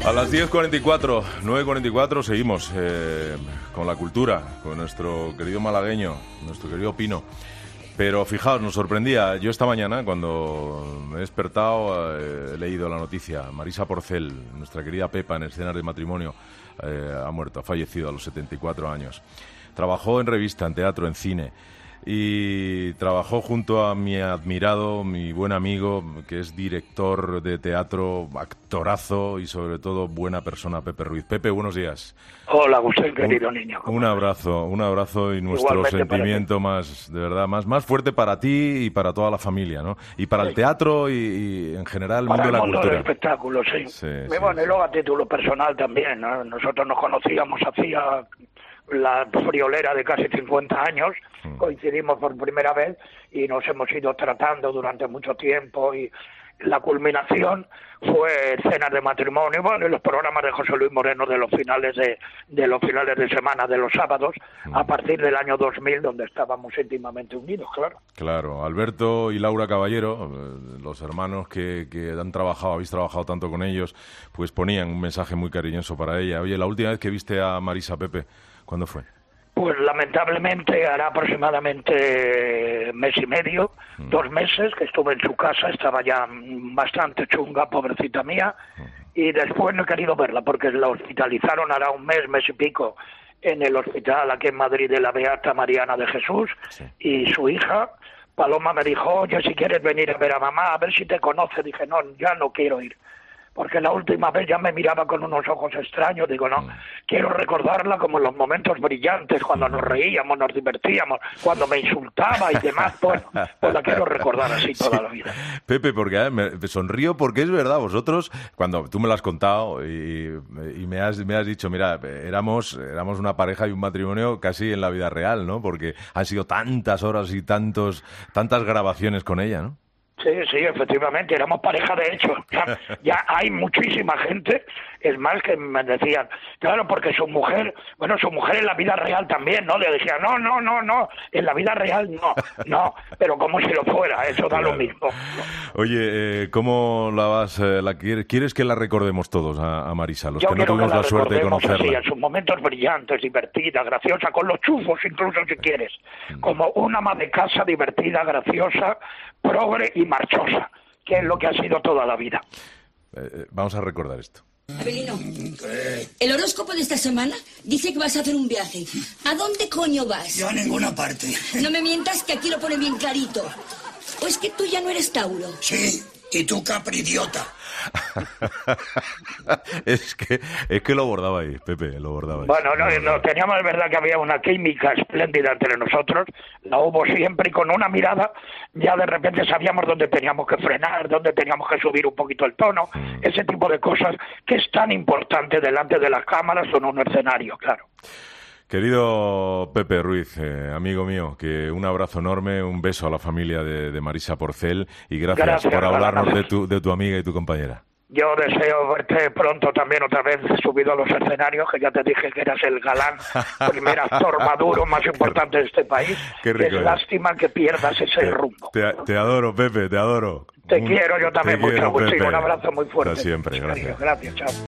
A las 10:44, 9:44 seguimos con la cultura, con nuestro querido malagueño, nuestro querido Pino. Pero fijaos, nos sorprendía. Yo esta mañana, cuando me he despertado, he leído la noticia. Marisa Porcel, nuestra querida Pepa, en Escenas de Matrimonio, ha muerto, ha fallecido a los 74 años. Trabajó en revista, en teatro, en cine. Y trabajó junto a mi admirado, mi buen amigo, que es director de teatro, actorazo y sobre todo buena persona, Pepe Ruiz. Pepe, buenos días. Hola, Agustín, querido niño. Un abrazo y nuestro igualmente sentimiento más, de verdad, más fuerte para ti y para toda la familia, ¿no? Y para el teatro y en general el mundo de la cultura. Para el espectáculo, sí. Bueno, y luego a título personal también, ¿no? Nosotros nos conocíamos hacía la friolera de casi 50 años, coincidimos por primera vez y nos hemos ido tratando durante mucho tiempo, y la culminación fue Cenas de Matrimonio, bueno, y los programas de José Luis Moreno de los finales de semana, de los sábados, a partir del año 2000, donde estábamos íntimamente unidos, claro. Claro, Alberto y Laura Caballero, los hermanos que habéis trabajado tanto con ellos, pues ponían un mensaje muy cariñoso para ella. Oye, la última vez que viste a Marisa, Pepe, ¿cuándo fue? Pues lamentablemente hará aproximadamente mes y medio, 2 meses, que estuve en su casa, estaba ya bastante chunga, pobrecita mía, y después no he querido verla porque la hospitalizaron hará un mes y pico en el hospital aquí en Madrid de la Beata Mariana de Jesús, y su hija, Paloma, me dijo, oye, si quieres venir a ver a mamá, a ver si te conoce. Dije, no, ya no quiero ir. Porque la última vez ya me miraba con unos ojos extraños, digo, no, quiero recordarla como en los momentos brillantes, cuando nos reíamos, nos divertíamos, cuando me insultaba y demás, pues la quiero recordar así toda la vida. Pepe, porque me sonrío porque es verdad, vosotros, cuando tú me lo has contado y me has dicho, mira, éramos una pareja y un matrimonio casi en la vida real, ¿no? Porque han sido tantas horas y tantas grabaciones con ella, ¿no? Sí, efectivamente, éramos pareja de hecho. Ya hay muchísima gente, es más, que me decían, claro, porque su mujer en la vida real también, ¿no? Le decían, no, en la vida real no, pero como si lo fuera, eso da lo mismo. Oye, ¿cómo quieres que la recordemos todos a Marisa, los que no tuvimos la suerte de conocerla? Así, en sus momentos brillantes, divertida, graciosa, con los chufos incluso si quieres, como una ama de casa divertida, graciosa, progre y marchosa, que es lo que ha sido toda la vida. Vamos a recordar esto. Abelino, el horóscopo de esta semana dice que vas a hacer un viaje. ¿A dónde coño vas? Yo a ninguna parte. No me mientas, que aquí lo pone bien clarito. ¿O es que tú ya no eres Tauro? Sí, y tú Capridiota. es que lo bordaba ahí, Pepe, lo bordaba ahí. Bueno, no, teníamos, es verdad que había una química espléndida entre nosotros, la hubo siempre, y con una mirada ya de repente sabíamos dónde teníamos que frenar, dónde teníamos que subir un poquito el tono, ese tipo de cosas que es tan importante delante de las cámaras o en un escenario, claro. Querido Pepe Ruiz, amigo mío, que un abrazo enorme, un beso a la familia de Marisa Porcel y gracias por hablarnos de tu amiga y tu compañera. Yo deseo verte pronto también otra vez subido a los escenarios, que ya te dije que eras el galán, primer actor maduro más importante de este país. Qué rico, es lástima que pierdas ese rumbo. Te adoro, Pepe, te adoro. Te quiero yo también mucho, Agustín. Un abrazo muy fuerte. Hasta siempre, gracias. Gracias, chao.